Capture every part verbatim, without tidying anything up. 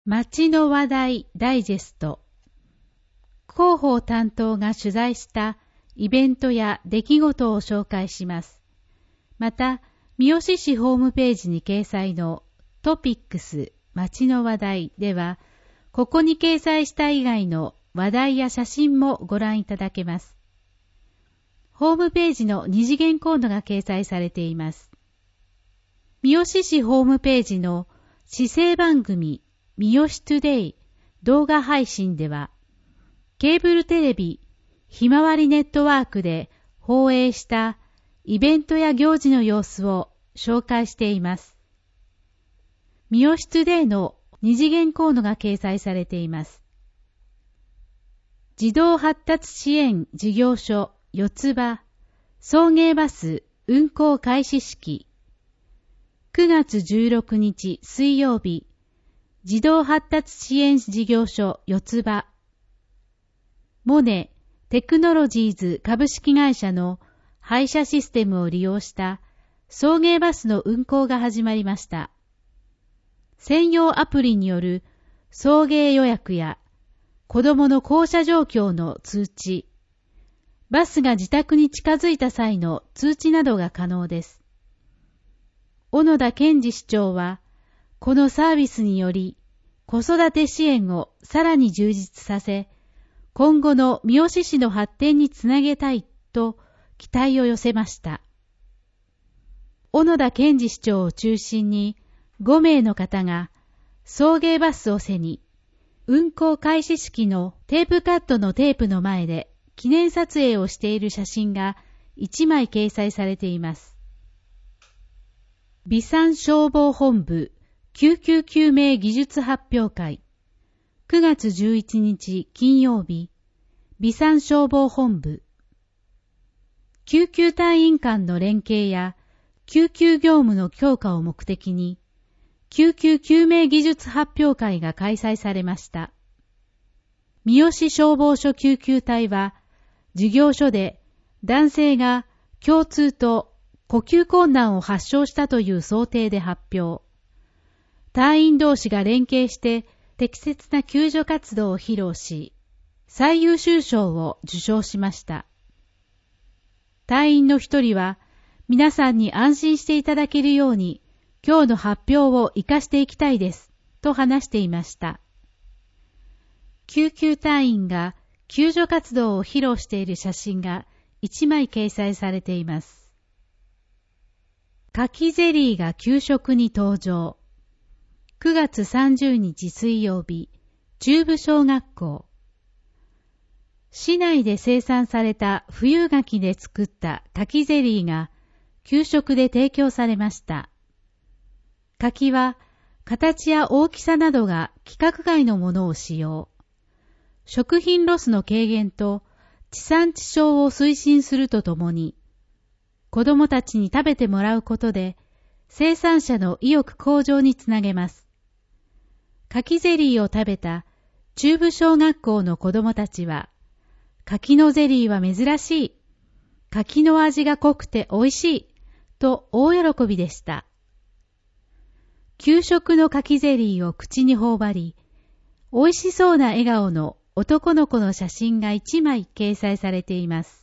街の話題ダイジェスト。広報担当が取材したイベントや出来事を紹介します。また、三好市ホームページに掲載のトピックス街の話題では、ここに掲載した以外の話題や写真もご覧いただけます。ホームページの二次元コードが掲載されています。三好市ホームページの市政番組三好トゥデイ動画配信では、ケーブルテレビひまわりネットワークで放映したイベントや行事の様子を紹介しています。三好トゥデイの二次元コードが掲載されています。児童発達支援事業所四つ葉送迎バス運行開始式。くがつじゅうろくにち水曜日、児童発達支援事業所四つ葉。モネテクノロジーズ株式会社の配車システムを利用した送迎バスの運行が始まりました。専用アプリによる送迎予約や子供の降車状況の通知、バスが自宅に近づいた際の通知などが可能です。小野田健二市長は、このサービスにより子育て支援をさらに充実させ、今後の三好市の発展につなげたいと期待を寄せました。小野田健二市長を中心にごめいの方が送迎バスを背に、運行開始式のテープカットのテープの前で記念撮影をしている写真がいちまい掲載されています。備産消防本部救急救命技術発表会。くがつじゅういちにち金曜日、備産消防本部。救急隊員間の連携や救急業務の強化を目的に、救急救命技術発表会が開催されました。三好消防署救急隊は、事業所で男性が胸痛と呼吸困難を発症したという想定で発表。隊員同士が連携して適切な救助活動を披露し、最優秀賞を受賞しました。隊員の一人は、皆さんに安心していただけるように、今日の発表を活かしていきたいです、と話していました。救急隊員が救助活動を披露している写真がいちまい掲載されています。柿ゼリーが給食に登場。くがつさんじゅうにち水曜日、中部小学校。市内で生産された冬柿で作った柿ゼリーが給食で提供されました。柿は形や大きさなどが規格外のものを使用。食品ロスの軽減と地産地消を推進するとともに、子どもたちに食べてもらうことで生産者の意欲向上につなげます。柿ゼリーを食べた中部小学校の子どもたちは、柿のゼリーは珍しい、柿の味が濃くて美味しい、と大喜びでした。給食の柿ゼリーを口に頬張り、美味しそうな笑顔の男の子の写真がいちまい掲載されています。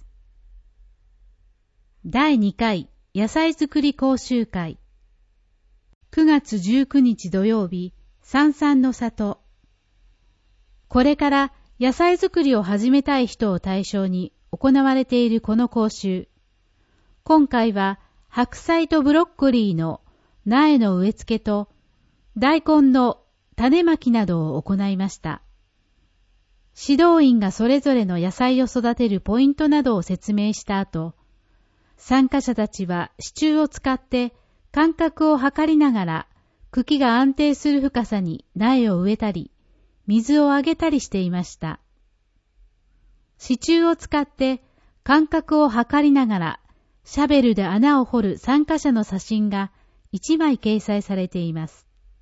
だいにかい野菜作り講習会。くがつじゅうくにち土曜日、三々の里。これから野菜作りを始めたい人を対象に行われているこの講習。今回は白菜とブロッコリーの苗の植え付けと大根の種まきなどを行いました。指導員がそれぞれの野菜を育てるポイントなどを説明した後、参加者たちは支柱を使って間隔を測りながら茎が安定する深さに苗を植えたり、水をあげたりしていました。支柱を使って間隔を測りながらシャベルで穴を掘る参加者の写真がいちまい掲載されています。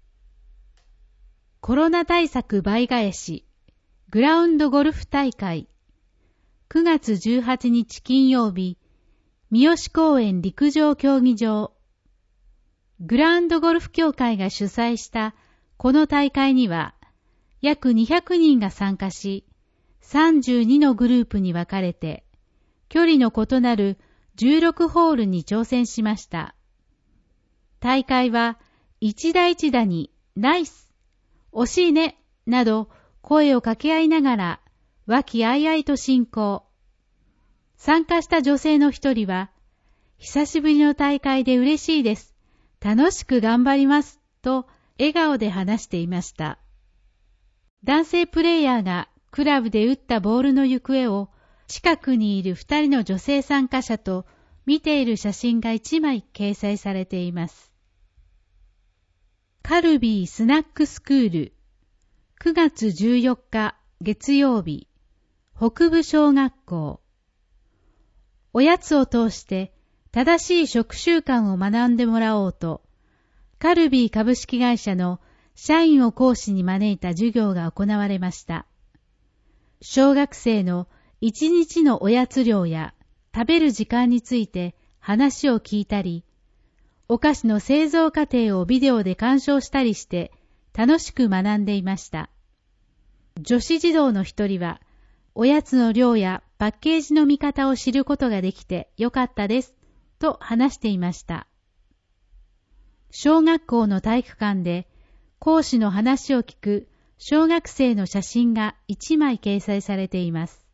コロナ対策倍返しグラウンドゴルフ大会。くがつじゅうはちにち金曜日、三好公園陸上競技場。グラウンドゴルフ協会が主催したこの大会には、 約にひゃくにんが参加し、さんじゅうにのグループに分かれて、距離の異なるじゅうろくホールに挑戦しました。大会は一打一打にナイス、惜しいね、など声を掛け合いながら和気あいあいと進行。参加した女性の一人は、久しぶりの大会で嬉しいです。楽しく頑張ります。と笑顔で話していました。男性プレイヤーがクラブで打ったボールの行方を近くにいる二人の女性参加者と見ている写真が一枚掲載されています。カルビースナックスクールくがつじゅうよっか月曜日北部小学校。おやつを通して正しい食習慣を学んでもらおうと、カルビー株式会社の社員を講師に招いた授業が行われました。小学生の一日のおやつ量や食べる時間について話を聞いたり、お菓子の製造過程をビデオで鑑賞したりして楽しく学んでいました。女子児童の一人は、おやつの量やパッケージの見方を知ることができてよかったです、と話していました。小学校の体育館で講師の話を聞く小学生の写真が一枚掲載されています。